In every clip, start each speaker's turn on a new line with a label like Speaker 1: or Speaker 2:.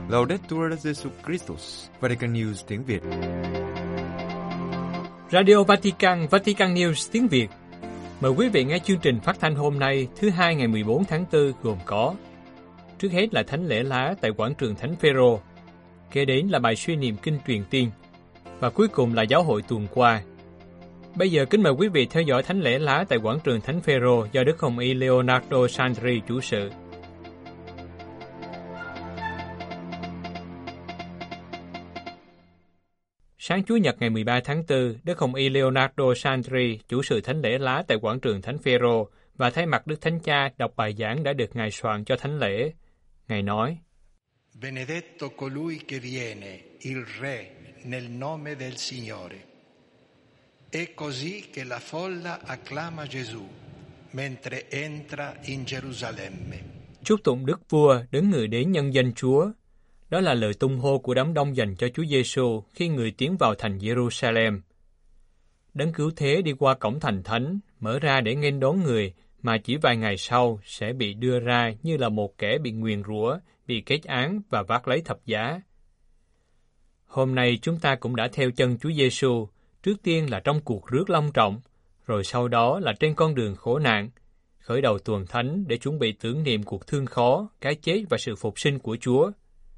Speaker 1: Laudetur Jesus Christus, Vatican News tiếng Việt.
Speaker 2: Radio Vatican, Vatican News tiếng Việt. Mời quý vị nghe chương trình phát thanh hôm nay, thứ Hai ngày 14 tháng 4 gồm có: trước hết là thánh lễ lá tại quảng trường Thánh Phêrô, kế đến là bài suy niệm kinh truyền tiên, và cuối cùng là giáo hội tuần qua. Bây giờ kính mời quý vị theo dõi thánh lễ lá tại quảng trường Thánh Phêrô do Đức Hồng Y Leonardo Sandri chủ sự. Sáng Chủ nhật ngày 13 tháng 4, Đức Hồng Y Leonardo Sandri chủ sự thánh lễ lá tại quảng trường Thánh Phêrô và thay mặt Đức Thánh Cha đọc bài giảng đã được Ngài soạn cho thánh lễ. Ngài nói:
Speaker 3: Benedetto colui che viene, il Re, nel nome del Signore. È così che la folla acclama Gesù mentre entra in Gerusalemme.
Speaker 2: Chúc tụng Đức Vua, đấng người đến nhân danh Chúa. Đó là lời tung hô của đám đông dành cho Chúa Giêsu khi người tiến vào thành Jerusalem. Đấng cứu thế đi qua cổng thành thánh, mở ra để nghênh đón người mà chỉ vài ngày sau sẽ bị đưa ra như là một kẻ bị nguyền rủa, bị kết án và vác lấy thập giá. Hôm nay chúng ta cũng đã theo chân Chúa Giêsu, trước tiên là trong cuộc rước long trọng, rồi sau đó là trên con đường khổ nạn, khởi đầu tuần thánh để chuẩn bị tưởng niệm cuộc thương khó, cái chết và sự phục sinh của Chúa.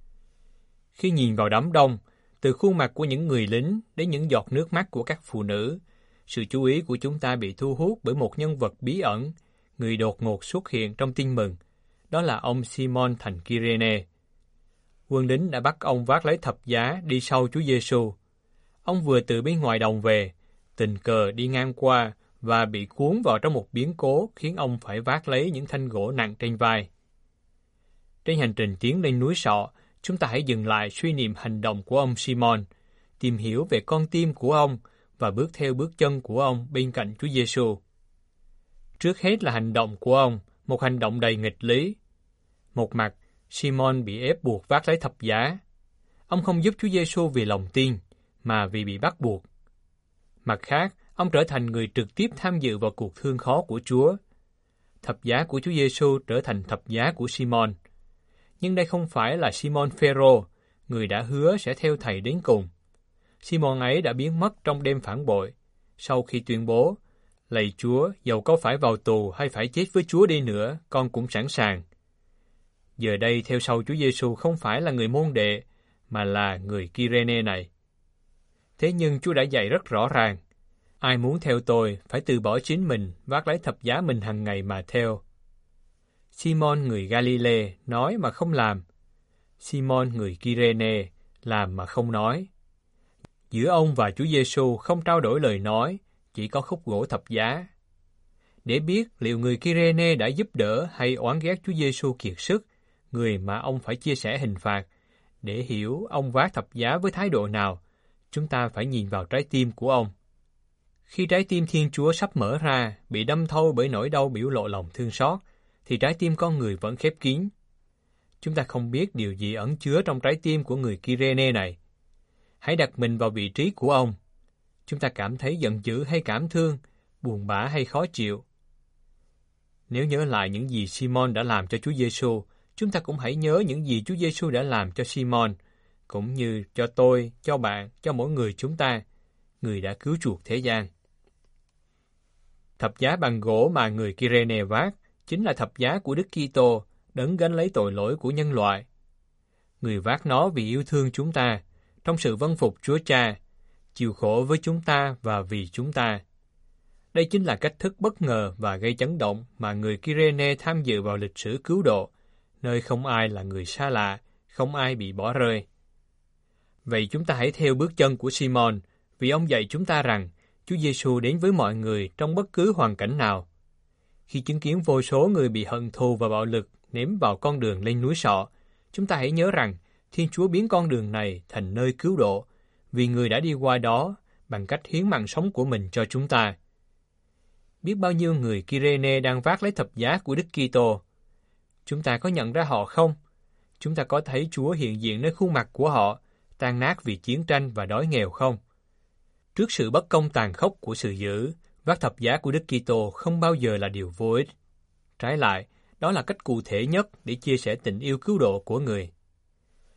Speaker 2: Khi nhìn vào đám đông, từ khuôn mặt của những người lính đến những giọt nước mắt của các phụ nữ, sự chú ý của chúng ta bị thu hút bởi một nhân vật bí ẩn, người đột ngột xuất hiện trong tin mừng. Đó là ông Simon thành Kyrene. Quân lính đã bắt ông vác lấy thập giá đi sau Chúa Giêsu. Ông vừa từ bên ngoài đồng về, tình cờ đi ngang qua và bị cuốn vào trong một biến cố khiến ông phải vác lấy những thanh gỗ nặng trên vai. Trên hành trình tiến lên núi Sọ, chúng ta hãy dừng lại suy niệm hành động của ông Simon, tìm hiểu về con tim của ông và bước theo bước chân của ông bên cạnh Chúa Giêsu. Trước hết là hành động của ông, một hành động đầy nghịch lý. Một mặt, Simon bị ép buộc vác lấy thập giá. Ông không giúp Chúa Giêsu vì lòng tin, mà vì bị bắt buộc. Mặt khác, ông trở thành người trực tiếp tham dự vào cuộc thương khó của Chúa. Thập giá của Chúa Giêsu trở thành thập giá của Simon. Nhưng đây không phải là Simon Phêrô, người đã hứa sẽ theo Thầy đến cùng. Simon ấy đã biến mất trong đêm phản bội, sau khi tuyên bố: lạy Chúa, dầu có phải vào tù hay phải chết với Chúa đi nữa, con cũng sẵn sàng. Giờ đây theo sau Chúa Giêsu không phải là người môn đệ, mà là người Kyrene này. Thế nhưng Chúa đã dạy rất rõ ràng: ai muốn theo tôi phải từ bỏ chính mình, vác lấy thập giá mình hàng ngày mà theo. Simon người Galilee nói mà không làm. Simon người Kyrene làm mà không nói. Giữa ông và Chúa Giêsu không trao đổi lời nói, chỉ có khúc gỗ thập giá. Để biết liệu người Kyrene đã giúp đỡ hay oán ghét Chúa Giêsu kiệt sức, người mà ông phải chia sẻ hình phạt, để hiểu ông vác thập giá với thái độ nào, chúng ta phải nhìn vào trái tim của ông. Khi trái tim Thiên Chúa sắp mở ra, bị đâm thâu bởi nỗi đau biểu lộ lòng thương xót, thì trái tim con người vẫn khép kín. Chúng ta không biết điều gì ẩn chứa trong trái tim của người Kyrene này. Hãy đặt mình vào vị trí của ông. Chúng ta cảm thấy giận dữ hay cảm thương, buồn bã hay khó chịu. Nếu nhớ lại những gì Simon đã làm cho Chúa Giêsu, chúng ta cũng hãy nhớ những gì Chúa Giêsu đã làm cho Simon, cũng như cho tôi, cho bạn, cho mỗi người chúng ta, người đã cứu chuộc thế gian. Thập giá bằng gỗ mà người Kyrene vác chính là thập giá của Đức Kitô, đấng gánh lấy tội lỗi của nhân loại. Người vác nó vì yêu thương chúng ta, trong sự vâng phục Chúa Cha, chịu khổ với chúng ta và vì chúng ta. Đây chính là cách thức bất ngờ và gây chấn động mà người Kyrene tham dự vào lịch sử cứu độ, nơi không ai là người xa lạ, không ai bị bỏ rơi. Vậy chúng ta hãy theo bước chân của Simon, vì ông dạy chúng ta rằng Chúa Giêsu đến với mọi người trong bất cứ hoàn cảnh nào. Khi chứng kiến vô số người bị hận thù và bạo lực ném vào con đường lên núi Sọ, chúng ta hãy nhớ rằng Thiên Chúa biến con đường này thành nơi cứu độ, vì người đã đi qua đó bằng cách hiến mạng sống của mình cho chúng ta. Biết bao nhiêu người Kyrene đang vác lấy thập giá của Đức Kitô. Chúng ta có nhận ra họ không? Chúng ta có thấy Chúa hiện diện nơi khuôn mặt của họ, tan nát vì chiến tranh và đói nghèo không? Trước sự bất công tàn khốc của sự dữ, vác thập giá của Đức Kitô không bao giờ là điều vô ích. Trái lại, đó là cách cụ thể nhất để chia sẻ tình yêu cứu độ của người.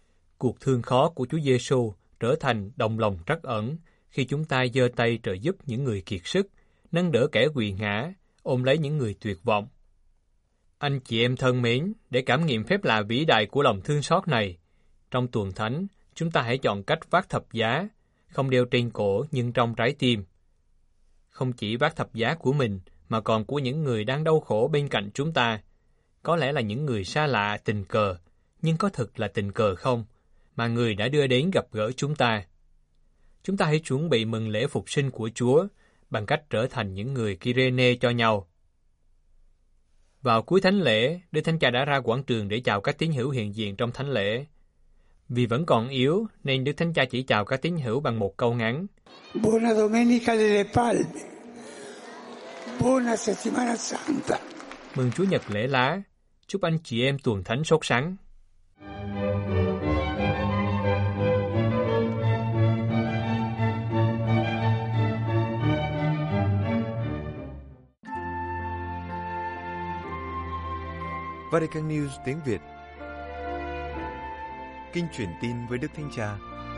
Speaker 2: cuộc thương khó của Chúa Giêsu trở thành đồng lòng trắc ẩn khi chúng ta giơ tay trợ giúp những người kiệt sức, nâng đỡ kẻ quỳ ngã, ôm lấy những người tuyệt vọng. Anh chị em thân mến, để cảm nghiệm phép lạ vĩ đại của lòng thương xót này, trong tuần thánh, chúng ta hãy chọn cách vác thập giá, không đeo trên cổ nhưng trong trái tim. Không chỉ vác thập giá của mình, mà còn của những người đang đau khổ bên cạnh chúng ta. Có lẽ là những người xa lạ tình cờ, nhưng có thực là tình cờ không, mà người đã đưa đến gặp gỡ chúng ta. Chúng ta hãy chuẩn bị mừng lễ phục sinh của Chúa bằng cách trở thành những người Kyrene cho nhau. Vào cuối thánh lễ, Đức Thánh Cha đã ra quảng trường để chào các tín hữu hiện diện trong thánh lễ. Vì vẫn còn yếu, nên Đức Thánh Cha chỉ chào các tín hữu bằng một câu ngắn.
Speaker 4: Buona Domenica delle Palme. Buona Settimana Santa.
Speaker 2: Mừng Chúa Nhật lễ lá. Chúc anh chị em tuần thánh sốt sắng.
Speaker 1: Vatican News tiếng Việt. Kinh truyền tin với Đức Thánh Cha.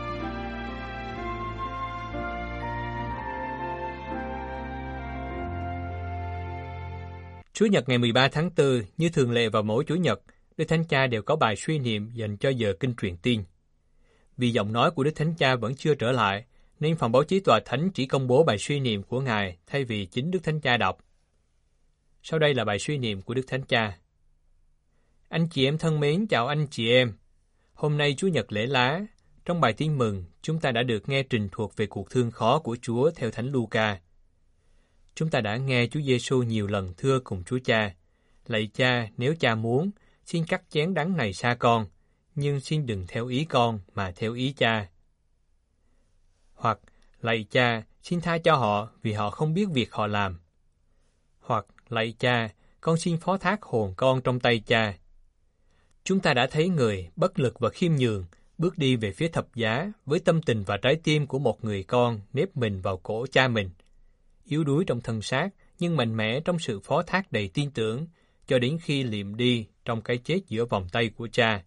Speaker 2: Chủ nhật ngày 13 tháng 4, như thường lệ vào mỗi Chủ nhật, Đức Thánh Cha đều có bài suy niệm dành cho giờ kinh truyền tin. Vì giọng nói của Đức Thánh Cha vẫn chưa trở lại, nên phòng báo chí Tòa Thánh chỉ công bố bài suy niệm của Ngài thay vì chính Đức Thánh Cha đọc. Sau đây là bài suy niệm của Đức Thánh Cha. Anh chị em thân mến, chào anh chị em. Hôm nay Chủ nhật lễ lá, trong bài tin mừng, chúng ta đã được nghe trình thuật về cuộc thương khó của Chúa theo Thánh Luca. Chúng ta đã nghe Chúa Giêsu nhiều lần thưa cùng Chúa Cha: Lạy Cha, nếu Cha muốn, xin cắt chén đắng này xa con, nhưng xin đừng theo ý con mà theo ý Cha. Hoặc, lạy Cha, xin tha cho họ vì họ không biết việc họ làm. Hoặc, lạy Cha, con xin phó thác hồn con trong tay Cha. Chúng ta đã thấy người bất lực và khiêm nhường bước đi về phía thập giá với tâm tình và trái tim của một người con nép mình vào cổ cha mình, yếu đuối trong thân xác nhưng mạnh mẽ trong sự phó thác đầy tin tưởng, cho đến khi liệm đi trong cái chết giữa vòng tay của cha.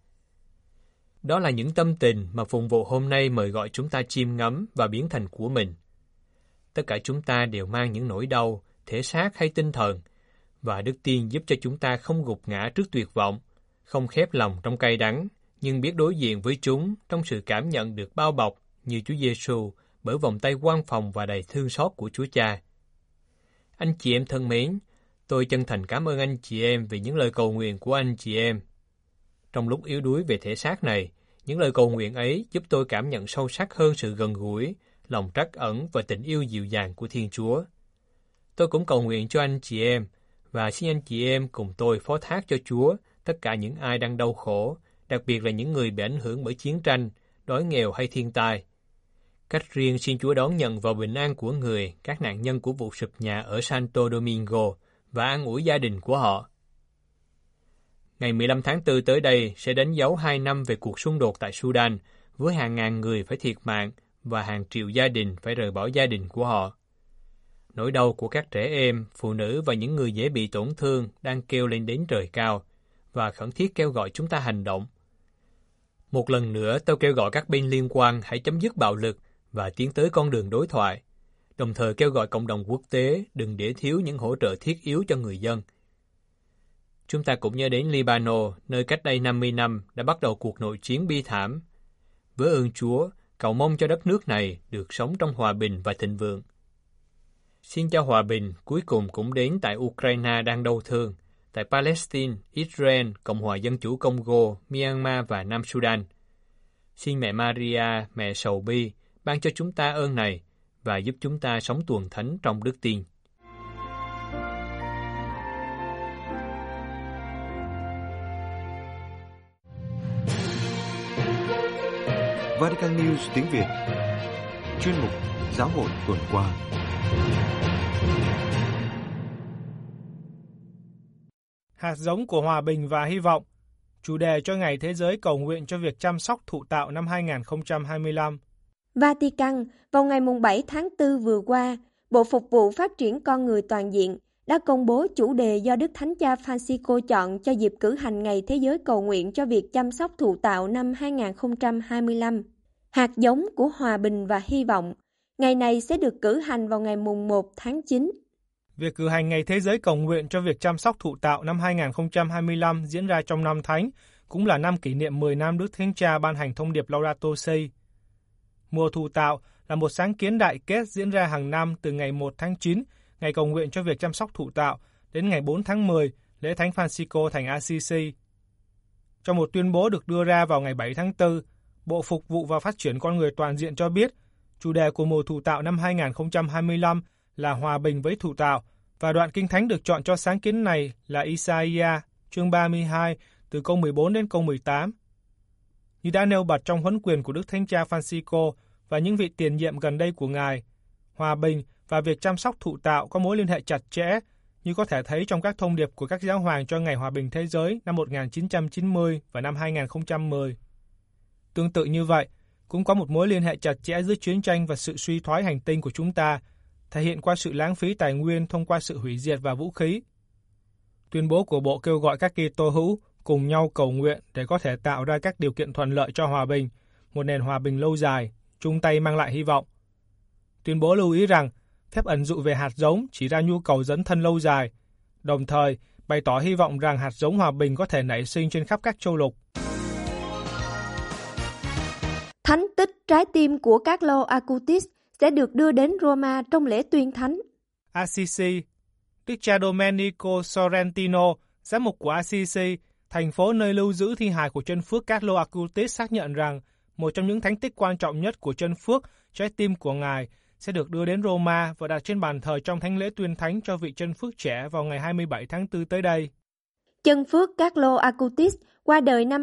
Speaker 2: Đó là những tâm tình mà phụng vụ hôm nay mời gọi chúng ta chiêm ngắm và biến thành của mình. Tất cả chúng ta đều mang những nỗi đau, thể xác hay tinh thần, và Đức Tiên giúp cho chúng ta không gục ngã trước tuyệt vọng, không khép lòng trong cay đắng, nhưng biết đối diện với chúng trong sự cảm nhận được bao bọc như Chúa Giêsu bởi vòng tay quan phòng và đầy thương xót của Chúa Cha. Anh chị em thân mến, tôi chân thành cảm ơn anh chị em vì những lời cầu nguyện của anh chị em. Trong lúc yếu đuối về thể xác này, những lời cầu nguyện ấy giúp tôi cảm nhận sâu sắc hơn sự gần gũi, lòng trắc ẩn và tình yêu dịu dàng của Thiên Chúa. Tôi cũng cầu nguyện cho anh chị em, và xin anh chị em cùng tôi phó thác cho Chúa tất cả những ai đang đau khổ, đặc biệt là những người bị ảnh hưởng bởi chiến tranh, đói nghèo hay thiên tai. Cách riêng xin Chúa đón nhận vào bình an của người, các nạn nhân của vụ sụp nhà ở Santo Domingo và an ủi gia đình của họ. Ngày 15 tháng 4 tới đây sẽ đánh dấu 2 năm về cuộc xung đột tại Sudan, với hàng ngàn người phải thiệt mạng và hàng triệu gia đình phải rời bỏ gia đình của họ. Nỗi đau của các trẻ em, phụ nữ và những người dễ bị tổn thương đang kêu lên đến trời cao và khẩn thiết kêu gọi chúng ta hành động. Một lần nữa, tôi kêu gọi các bên liên quan hãy chấm dứt bạo lực và tiến tới con đường đối thoại, đồng thời kêu gọi cộng đồng quốc tế đừng để thiếu những hỗ trợ thiết yếu cho người dân. Chúng ta cũng nhớ đến Libano, nơi cách đây 50 năm đã bắt đầu cuộc nội chiến bi thảm. Với ơn Chúa, cầu mong cho đất nước này được sống trong hòa bình và thịnh vượng. Xin cho hòa bình cuối cùng cũng đến tại Ukraine đang đau thương, tại Palestine, Israel, Cộng hòa Dân chủ Congo, Myanmar và Nam Sudan. Xin Mẹ Maria, Mẹ Sầu Bi, ban cho chúng ta ơn này và giúp chúng ta sống tuần thánh trong đức tin.
Speaker 1: Vatican News tiếng Việt. Chuyên mục Giáo hội tuần qua.
Speaker 5: Hạt giống của hòa bình và hy vọng, chủ đề cho Ngày Thế giới cầu nguyện cho việc chăm sóc thụ tạo năm 2025.
Speaker 6: Vatican, vào ngày 7 tháng 4 vừa qua, Bộ Phục vụ Phát triển Con Người Toàn diện đã công bố chủ đề do Đức Thánh Cha Francisco chọn cho dịp cử hành Ngày Thế giới cầu nguyện cho việc chăm sóc thụ tạo năm 2025. Hạt giống của hòa bình và hy vọng. Ngày này sẽ được cử hành vào ngày mùng 1 tháng 9.
Speaker 5: Việc cử hành Ngày Thế giới cầu nguyện cho việc chăm sóc thụ tạo năm 2025 diễn ra trong năm Thánh, cũng là năm kỷ niệm 10 năm Đức Thánh Cha ban hành thông điệp Laudato Si. Mùa thụ tạo là một sáng kiến đại kết diễn ra hàng năm từ ngày 1 tháng 9, ngày cầu nguyện cho việc chăm sóc thụ tạo, đến ngày 4 tháng 10, lễ Thánh Francisco thành Assisi. Trong một tuyên bố được đưa ra vào ngày 7 tháng 4, Bộ Phục vụ và Phát triển Con Người Toàn diện cho biết, chủ đề của mùa thụ tạo năm 2025 là hòa bình với thụ tạo, và đoạn kinh thánh được chọn cho sáng kiến này là Isaiah, chương 32, từ câu 14 đến câu 18. Như đã nêu bật trong huấn quyền của Đức Thánh Cha Francisco và những vị tiền nhiệm gần đây của Ngài, hòa bình và việc chăm sóc thụ tạo có mối liên hệ chặt chẽ, như có thể thấy trong các thông điệp của các giáo hoàng cho Ngày Hòa bình Thế giới năm 1990 và năm 2010. Tương tự như vậy, cũng có một mối liên hệ chặt chẽ giữa chiến tranh và sự suy thoái hành tinh của chúng ta, thể hiện qua sự lãng phí tài nguyên thông qua sự hủy diệt và vũ khí. Tuyên bố của Bộ kêu gọi các Kitô hữu cùng nhau cầu nguyện để có thể tạo ra các điều kiện thuận lợi cho hòa bình, một nền hòa bình lâu dài, chung tay mang lại hy vọng. Tuyên bố lưu ý rằng, phép ẩn dụ về hạt giống chỉ ra nhu cầu dấn thân lâu dài, đồng thời bày tỏ hy vọng rằng hạt giống hòa bình có thể nảy sinh trên khắp các châu lục.
Speaker 6: Thánh tích trái tim của Carlo Acutis sẽ được đưa đến Roma trong lễ tuyên thánh.
Speaker 5: Assisi. Đức cha Domenico Sorrentino, giám mục của Assisi, thành phố nơi lưu giữ thi hài của chân phước Carlo Acutis, xác nhận rằng một trong những thánh tích quan trọng nhất của chân phước, trái tim của Ngài, sẽ được đưa đến Roma và đặt trên bàn thờ trong thánh lễ tuyên thánh cho vị chân phước trẻ vào ngày 27 tháng 4 tới đây.
Speaker 6: Chân phước Carlo Acutis qua đời năm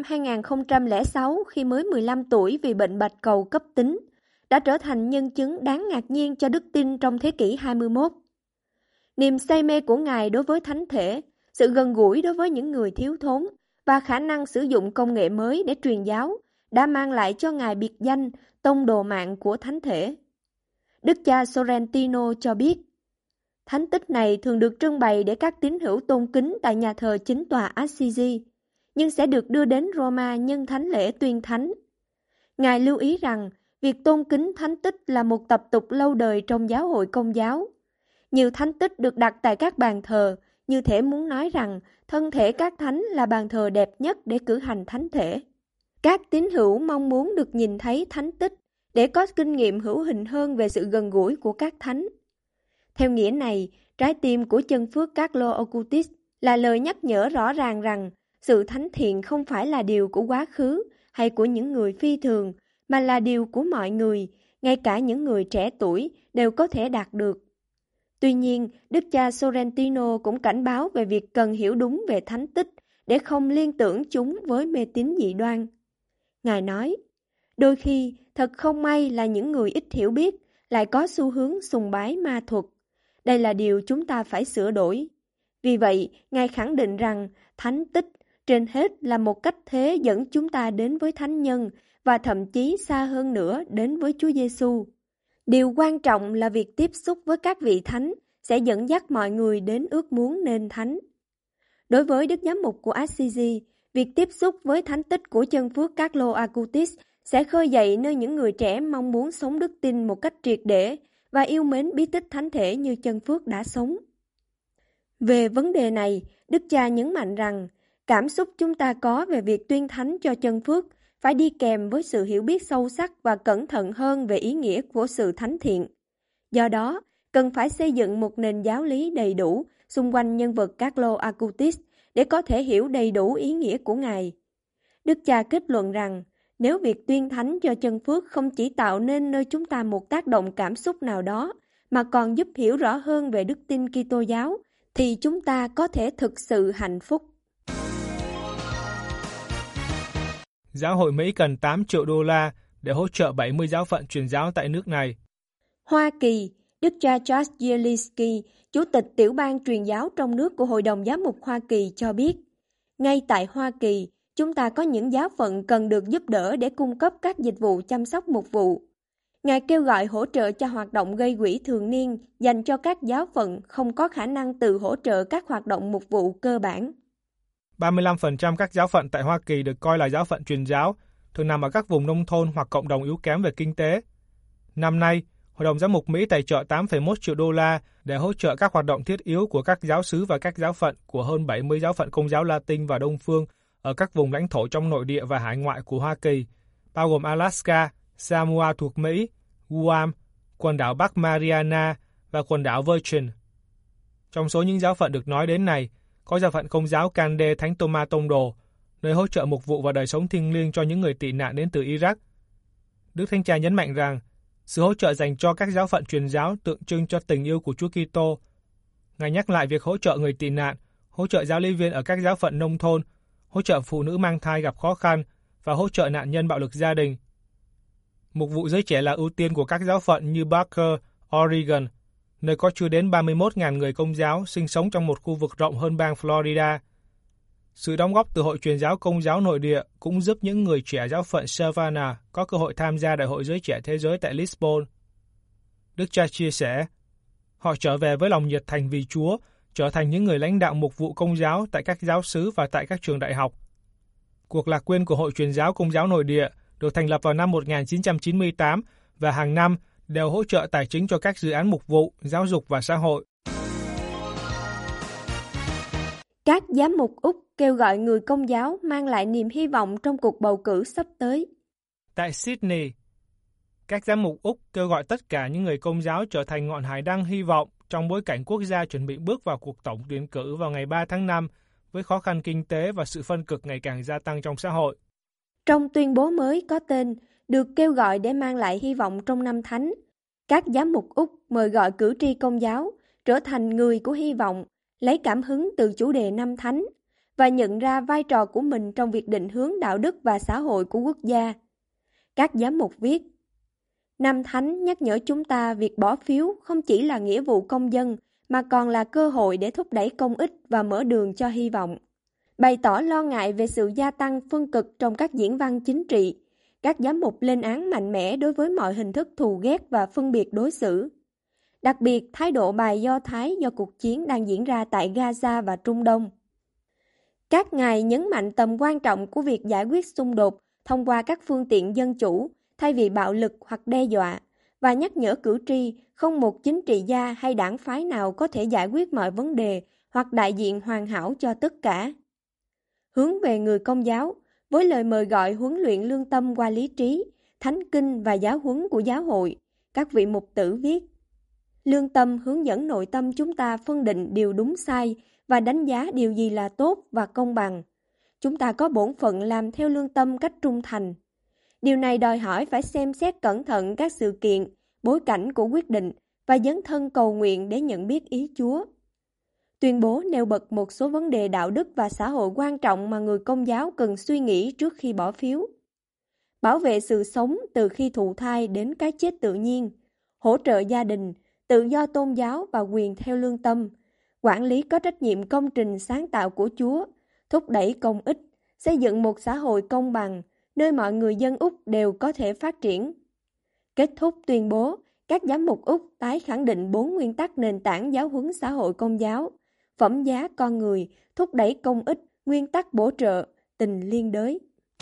Speaker 6: 2006 khi mới 15 tuổi vì bệnh bạch cầu cấp tính, đã trở thành nhân chứng đáng ngạc nhiên cho đức tin trong thế kỷ 21. Niềm say mê của Ngài đối với thánh thể, sự gần gũi đối với những người thiếu thốn và khả năng sử dụng công nghệ mới để truyền giáo đã mang lại cho Ngài biệt danh tông đồ mạng của thánh thể. Đức cha Sorrentino cho biết, thánh tích này thường được trưng bày để các tín hữu tôn kính tại nhà thờ chính tòa Assisi, nhưng sẽ được đưa đến Roma nhân thánh lễ tuyên thánh. Ngài lưu ý rằng, việc tôn kính thánh tích là một tập tục lâu đời trong giáo hội Công giáo. Nhiều thánh tích được đặt tại các bàn thờ, như thể muốn nói rằng thân thể các thánh là bàn thờ đẹp nhất để cử hành thánh thể. Các tín hữu mong muốn được nhìn thấy thánh tích để có kinh nghiệm hữu hình hơn về sự gần gũi của các thánh. Theo nghĩa này, trái tim của chân phước Carlo Acutis là lời nhắc nhở rõ ràng rằng sự thánh thiện không phải là điều của quá khứ hay của những người phi thường, mà là điều của mọi người, ngay cả những người trẻ tuổi đều có thể đạt được. Tuy nhiên, Đức cha Sorrentino cũng cảnh báo về việc cần hiểu đúng về thánh tích để không liên tưởng chúng với mê tín dị đoan. Ngài nói, đôi khi thật không may là những người ít hiểu biết lại có xu hướng sùng bái ma thuật. Đây là điều chúng ta phải sửa đổi. Vì vậy, Ngài khẳng định rằng thánh tích trên hết là một cách thế dẫn chúng ta đến với thánh nhân và thậm chí xa hơn nữa đến với Chúa Giêsu. Điều quan trọng là việc tiếp xúc với các vị thánh sẽ dẫn dắt mọi người đến ước muốn nên thánh. Đối với Đức Giám mục của Assisi, việc tiếp xúc với thánh tích của chân phước Carlo Acutis sẽ khơi dậy nơi những người trẻ mong muốn sống đức tin một cách triệt để và yêu mến bí tích thánh thể như chân phước đã sống. Về vấn đề này, Đức cha nhấn mạnh rằng cảm xúc chúng ta có về việc tuyên thánh cho chân phước phải đi kèm với sự hiểu biết sâu sắc và cẩn thận hơn về ý nghĩa của sự thánh thiện. Do đó, cần phải xây dựng một nền giáo lý đầy đủ xung quanh nhân vật Carlo Acutis để có thể hiểu đầy đủ ý nghĩa của Ngài. Đức cha kết luận rằng, nếu việc tuyên thánh cho chân phước không chỉ tạo nên nơi chúng ta một tác động cảm xúc nào đó, mà còn giúp hiểu rõ hơn về đức tin Kitô giáo, thì chúng ta có thể thực sự hạnh phúc.
Speaker 5: Giáo hội Mỹ cần 8 triệu đô la để hỗ trợ 70 giáo phận truyền giáo tại nước này.
Speaker 6: Hoa Kỳ, Đức cha Charles Zielinski, Chủ tịch tiểu ban truyền giáo trong nước của Hội đồng Giám mục Hoa Kỳ cho biết, ngay tại Hoa Kỳ, chúng ta có những giáo phận cần được giúp đỡ để cung cấp các dịch vụ chăm sóc mục vụ. Ngài kêu gọi hỗ trợ cho hoạt động gây quỹ thường niên dành cho các giáo phận không có khả năng tự hỗ trợ các hoạt động mục vụ cơ bản.
Speaker 5: 35% các giáo phận tại Hoa Kỳ được coi là giáo phận truyền giáo, thường nằm ở các vùng nông thôn hoặc cộng đồng yếu kém về kinh tế. Năm nay, Hội đồng Giám mục Mỹ tài trợ 8,1 triệu đô la để hỗ trợ các hoạt động thiết yếu của các giáo xứ và các giáo phận của hơn 70 giáo phận Công giáo Latin và Đông phương ở các vùng lãnh thổ trong nội địa và hải ngoại của Hoa Kỳ, bao gồm Alaska, Samoa thuộc Mỹ, Guam, quần đảo Bắc Mariana và quần đảo Virgin. Trong số những giáo phận được nói đến này, có giáo phận Công giáo Cande Thánh Thomas Tông Đồ, nơi hỗ trợ mục vụ và đời sống thiêng liêng cho những người tị nạn đến từ Iraq. Đức Thánh Cha nhấn mạnh rằng, sự hỗ trợ dành cho các giáo phận truyền giáo tượng trưng cho tình yêu của Chúa Kitô. Ngài nhắc lại việc hỗ trợ người tị nạn, hỗ trợ giáo lý viên ở các giáo phận nông thôn, hỗ trợ phụ nữ mang thai gặp khó khăn và hỗ trợ nạn nhân bạo lực gia đình. Mục vụ giới trẻ là ưu tiên của các giáo phận như Barker, Oregon, nơi có chưa đến 31.000 người Công giáo sinh sống trong một khu vực rộng hơn bang Florida. Sự đóng góp từ Hội Truyền giáo Công giáo nội địa cũng giúp những người trẻ giáo phận Savannah có cơ hội tham gia Đại hội Giới trẻ Thế giới tại Lisbon. Đức Cha chia sẻ, họ trở về với lòng nhiệt thành vì Chúa, trở thành những người lãnh đạo mục vụ Công giáo tại các giáo xứ và tại các trường đại học. Cuộc lạc quyên của Hội Truyền giáo Công giáo nội địa được thành lập vào năm 1998 và hàng năm đều hỗ trợ tài chính cho các dự án mục vụ, giáo dục và xã hội.
Speaker 6: Các giám mục Úc kêu gọi người Công giáo mang lại niềm hy vọng trong cuộc bầu cử sắp tới.
Speaker 5: Tại Sydney, các giám mục Úc kêu gọi tất cả những người Công giáo trở thành ngọn hải đăng hy vọng trong bối cảnh quốc gia chuẩn bị bước vào cuộc tổng tuyển cử vào ngày 3 tháng 5 với khó khăn kinh tế và sự phân cực ngày càng gia tăng trong xã hội.
Speaker 6: Trong tuyên bố mới có tên được kêu gọi để mang lại hy vọng trong năm thánh, các giám mục Úc mời gọi cử tri Công giáo trở thành người của hy vọng, lấy cảm hứng từ chủ đề năm thánh và nhận ra vai trò của mình trong việc định hướng đạo đức và xã hội của quốc gia. Các giám mục viết, năm thánh nhắc nhở chúng ta việc bỏ phiếu không chỉ là nghĩa vụ công dân mà còn là cơ hội để thúc đẩy công ích và mở đường cho hy vọng. Bày tỏ lo ngại về sự gia tăng phân cực trong các diễn văn chính trị, các giám mục lên án mạnh mẽ đối với mọi hình thức thù ghét và phân biệt đối xử. Đặc biệt, thái độ bài Do Thái do cuộc chiến đang diễn ra tại Gaza và Trung Đông. Các ngài nhấn mạnh tầm quan trọng của việc giải quyết xung đột thông qua các phương tiện dân chủ thay vì bạo lực hoặc đe dọa, và nhắc nhở cử tri không một chính trị gia hay đảng phái nào có thể giải quyết mọi vấn đề hoặc đại diện hoàn hảo cho tất cả. Hướng về người Công giáo, với lời mời gọi huấn luyện lương tâm qua lý trí, thánh kinh và giáo huấn của giáo hội, các vị mục tử viết, lương tâm hướng dẫn nội tâm chúng ta phân định điều đúng sai và đánh giá điều gì là tốt và công bằng. Chúng ta có bổn phận làm theo lương tâm cách trung thành. Điều này đòi hỏi phải xem xét cẩn thận các sự kiện, bối cảnh của quyết định và dấn thân cầu nguyện để nhận biết ý Chúa. Tuyên bố nêu bật một số vấn đề đạo đức và xã hội quan trọng mà người Công giáo cần suy nghĩ trước khi bỏ phiếu. Bảo vệ sự sống từ khi thụ thai đến cái chết tự nhiên, hỗ trợ gia đình, tự do tôn giáo và quyền theo lương tâm, quản lý có trách nhiệm công trình sáng tạo của Chúa, thúc đẩy công ích, xây dựng một xã hội công bằng, nơi mọi người dân Úc đều có thể phát triển. Kết thúc tuyên bố, các giám mục Úc tái khẳng định 4 nguyên tắc nền tảng giáo huấn xã hội Công giáo: phẩm giá con người, thúc đẩy công ích, nguyên tắc bổ trợ, tình liên đới.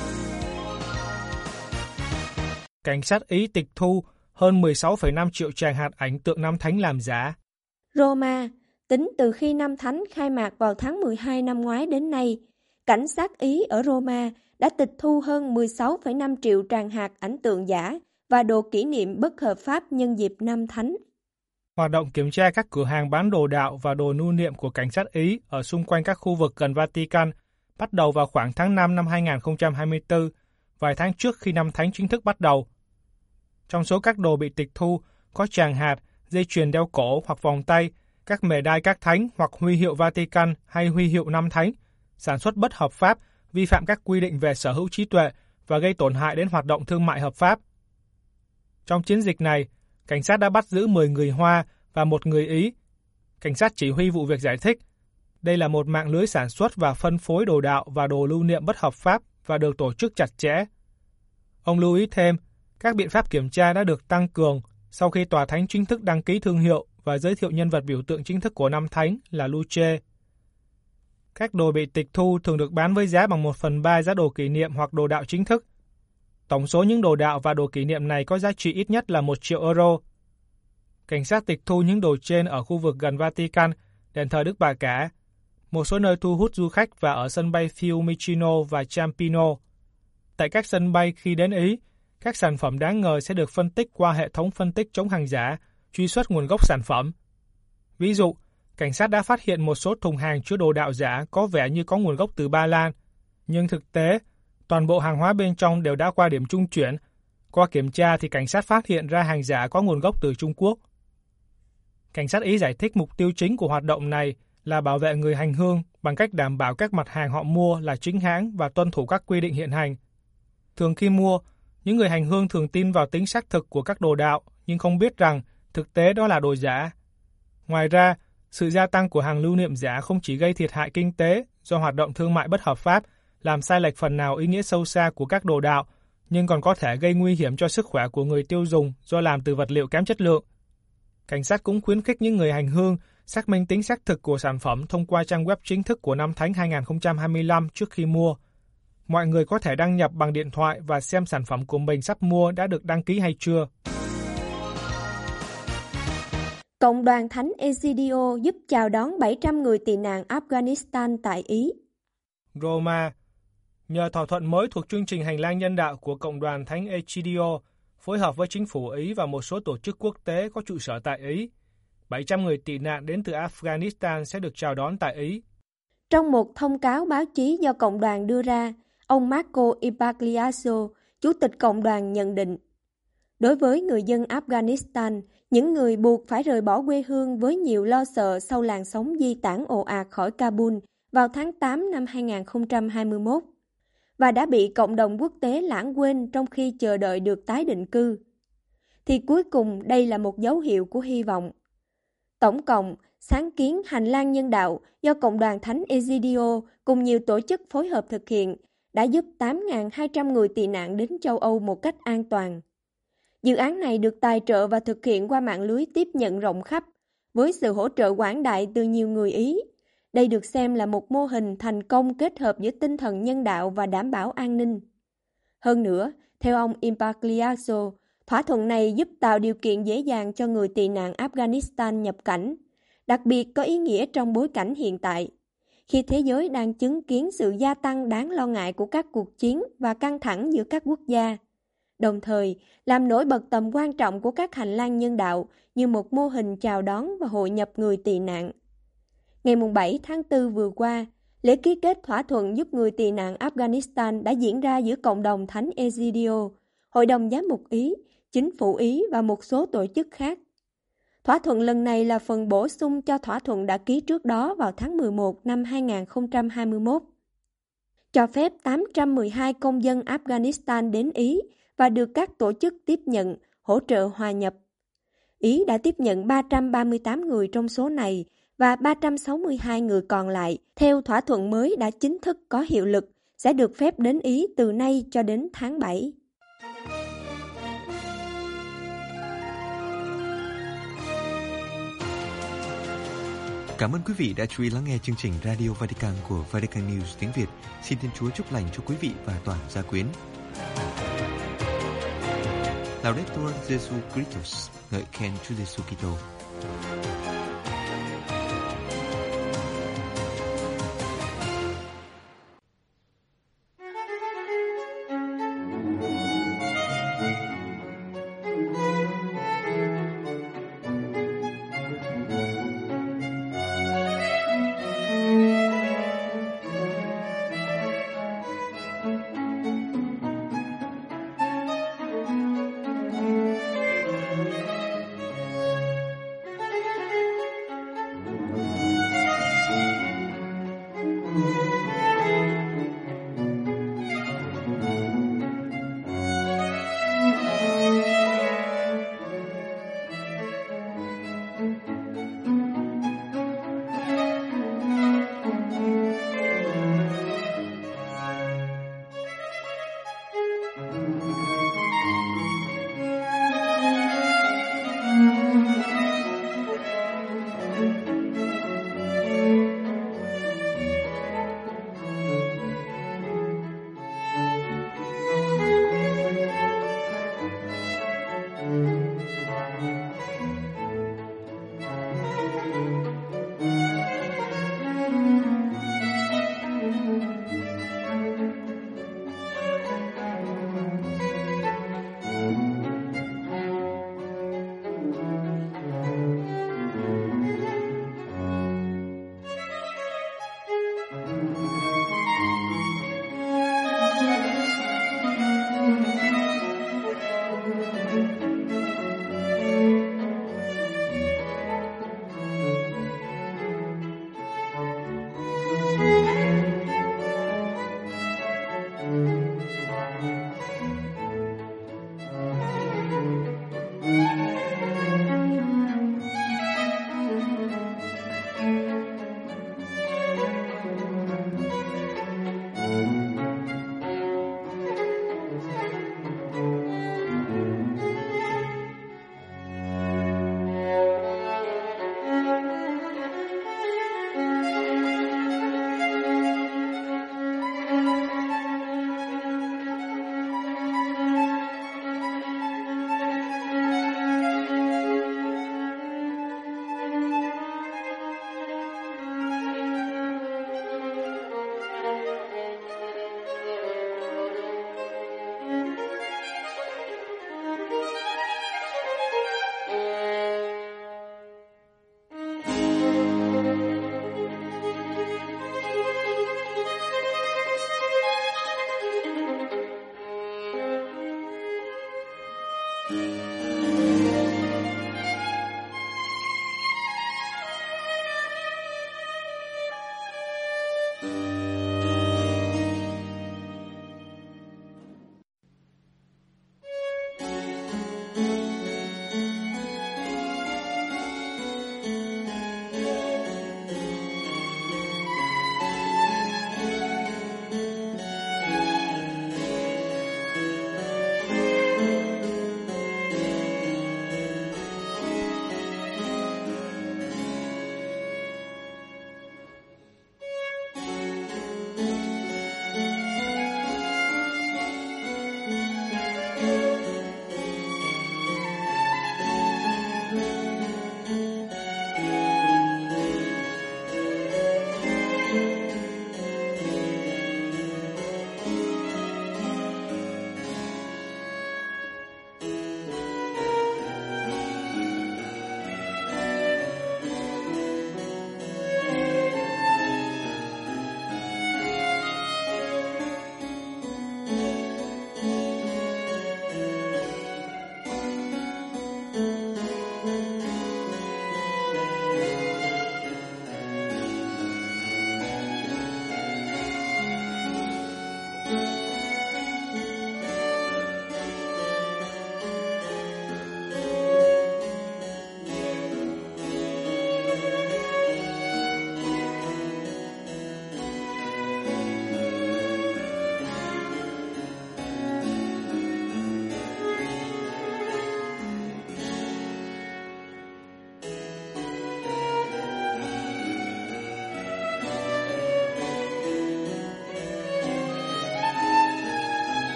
Speaker 5: Cảnh sát Ý tịch thu hơn 16,5 triệu tràng hạt ảnh tượng năm thánh làm giả.
Speaker 6: Roma, tính từ khi năm thánh khai mạc vào tháng 12 năm ngoái đến nay, cảnh sát Ý ở Roma đã tịch thu hơn 16,5 triệu tràng hạt ảnh tượng giả và đồ kỷ niệm bất hợp pháp nhân dịp năm thánh.
Speaker 5: Hoạt động kiểm tra các cửa hàng bán đồ đạo và đồ lưu niệm của cảnh sát Ý ở xung quanh các khu vực gần Vatican bắt đầu vào khoảng tháng 5 năm 2024, vài tháng trước khi năm thánh chính thức bắt đầu. Trong số các đồ bị tịch thu có tràng hạt, dây chuyền đeo cổ hoặc vòng tay, các mề đai các thánh hoặc huy hiệu Vatican hay huy hiệu năm thánh, sản xuất bất hợp pháp, vi phạm các quy định về sở hữu trí tuệ và gây tổn hại đến hoạt động thương mại hợp pháp. Trong chiến dịch này, cảnh sát đã bắt giữ 10 người Hoa và 1 người Ý. Cảnh sát chỉ huy vụ việc giải thích, đây là một mạng lưới sản xuất và phân phối đồ đạo và đồ lưu niệm bất hợp pháp và được tổ chức chặt chẽ. Ông lưu ý thêm, Các biện pháp kiểm tra đã được tăng cường sau khi tòa thánh chính thức đăng ký thương hiệu và giới thiệu nhân vật biểu tượng chính thức của năm thánh là Luce. Các đồ bị tịch thu thường được bán với giá bằng 1/3 giá đồ kỷ niệm hoặc đồ đạo chính thức. Tổng số những đồ đạo và đồ kỷ niệm này có giá trị ít nhất là 1 triệu euro. Cảnh sát tịch thu những đồ trên ở khu vực gần Vatican, đền thờ Đức Bà Cả, một số nơi thu hút du khách và ở sân bay Fiumicino và Ciampino. Tại các sân bay khi đến Ý, các sản phẩm đáng ngờ sẽ được phân tích qua hệ thống phân tích chống hàng giả, truy xuất nguồn gốc sản phẩm. Ví dụ, cảnh sát đã phát hiện một số thùng hàng chứa đồ đạo giả có vẻ như có nguồn gốc từ Ba Lan, nhưng thực tế, toàn bộ hàng hóa bên trong đều đã qua điểm trung chuyển. Qua kiểm tra thì cảnh sát phát hiện ra hàng giả có nguồn gốc từ Trung Quốc. Cảnh sát Ý giải thích mục tiêu chính của hoạt động này là bảo vệ người hành hương bằng cách đảm bảo các mặt hàng họ mua là chính hãng và tuân thủ các quy định hiện hành. Thường khi mua, những người hành hương thường tin vào tính xác thực của các đồ đạo nhưng không biết rằng thực tế đó là đồ giả. Ngoài ra, sự gia tăng của hàng lưu niệm giả không chỉ gây thiệt hại kinh tế do hoạt động thương mại bất hợp pháp, làm sai lệch phần nào ý nghĩa sâu xa của các đồ đạo, nhưng còn có thể gây nguy hiểm cho sức khỏe của người tiêu dùng do làm từ vật liệu kém chất lượng. Cảnh sát cũng khuyến khích những người hành hương xác minh tính xác thực của sản phẩm thông qua trang web chính thức của năm Thánh 2025 trước khi mua. Mọi người có thể đăng nhập bằng điện thoại và xem sản phẩm của mình sắp mua đã được đăng ký hay chưa.
Speaker 6: Cộng đoàn Thánh Egidio giúp chào đón 700 người tị nạn Afghanistan tại Ý.
Speaker 5: Roma. Nhờ thỏa thuận mới thuộc chương trình hành lang nhân đạo của Cộng đoàn Thánh Egidio, phối hợp với chính phủ Ý và một số tổ chức quốc tế có trụ sở tại Ý, 700 người tị nạn đến từ Afghanistan sẽ được chào đón tại Ý.
Speaker 6: Trong một thông cáo báo chí do Cộng đoàn đưa ra, ông Marco Impagliazzo, Chủ tịch Cộng đoàn nhận định, đối với người dân Afghanistan, những người buộc phải rời bỏ quê hương với nhiều lo sợ sau làn sóng di tản ồ ạt khỏi Kabul vào tháng 8 năm 2021 và đã bị cộng đồng quốc tế lãng quên trong khi chờ đợi được tái định cư, thì cuối cùng đây là một dấu hiệu của hy vọng. Tổng cộng, sáng kiến hành lang nhân đạo do Cộng đoàn Thánh Egidio cùng nhiều tổ chức phối hợp thực hiện đã giúp 8.200 người tị nạn đến châu Âu một cách an toàn. Dự án này được tài trợ và thực hiện qua mạng lưới tiếp nhận rộng khắp, với sự hỗ trợ quảng đại từ nhiều người Ý. Đây được xem là một mô hình thành công kết hợp giữa tinh thần nhân đạo và đảm bảo an ninh. Hơn nữa, theo ông Impagliazzo, thỏa thuận này giúp tạo điều kiện dễ dàng cho người tị nạn Afghanistan nhập cảnh, đặc biệt có ý nghĩa trong bối cảnh hiện tại, khi thế giới đang chứng kiến sự gia tăng đáng lo ngại của các cuộc chiến và căng thẳng giữa các quốc gia, đồng thời làm nổi bật tầm quan trọng của các hành lang nhân đạo như một mô hình chào đón và hội nhập người tị nạn. Ngày 7 tháng 4 vừa qua, lễ ký kết thỏa thuận giúp người tị nạn Afghanistan đã diễn ra giữa Cộng đồng Thánh Egidio, Hội đồng Giám mục Ý, Chính phủ Ý và một số tổ chức khác. Thỏa thuận lần này là phần bổ sung cho thỏa thuận đã ký trước đó vào tháng 11 năm 2021, cho phép 812 công dân Afghanistan đến Ý và được các tổ chức tiếp nhận, hỗ trợ hòa nhập. Ý đã tiếp nhận 338 người trong số này và 362 người còn lại, theo thỏa thuận mới đã chính thức có hiệu lực, sẽ được phép đến Ý từ nay cho đến tháng 7.
Speaker 1: Cảm ơn quý vị đã chú ý lắng nghe chương trình Radio Vatican của Vatican News tiếng Việt. Xin Thiên Chúa chúc lành cho quý vị và toàn gia quyến. Laudetur Jesu Christus, ngợi khen Chúa Giêsu Kitô.
Speaker 6: Thank you.